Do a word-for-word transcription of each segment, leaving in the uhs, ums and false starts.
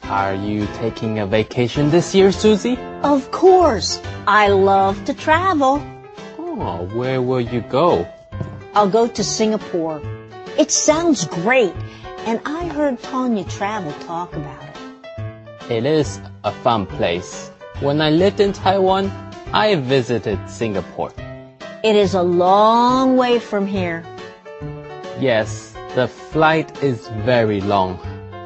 Are you taking a vacation this year, Susie? Of course. I love to travel. Oh, where will you go? I'll go to Singapore. It sounds great, and I heard Tanya Travel talk about it. It is a fun place. When I lived in Taiwan, I visited Singapore. It is a long way from here. Yes, the flight is very long.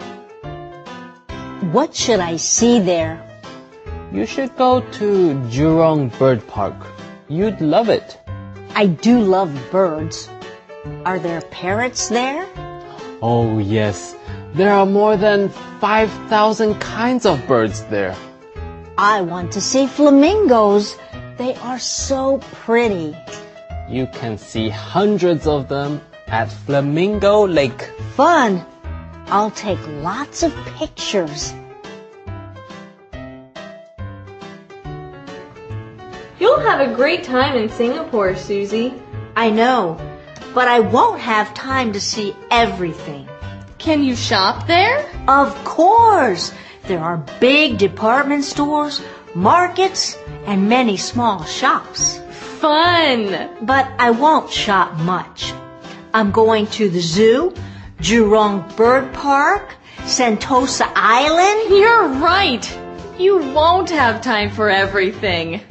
What should I see there? You should go to Jurong Bird Park. You'd love it. I do love birds. Are there parrots there? Oh, yes. There are more than five thousand kinds of birds there. I want to see flamingos. They are so pretty. You can see hundreds of them at Flamingo Lake. Fun! I'll take lots of pictures. You'll have a great time in Singapore, Susie. I know, but I won't have time to see everything. Can you shop there? Of course! There are big department stores, markets, and many small shops. Fun! But I won't shop much. I'm going to the zoo, Jurong Bird Park, Sentosa Island. You're right! You won't have time for everything.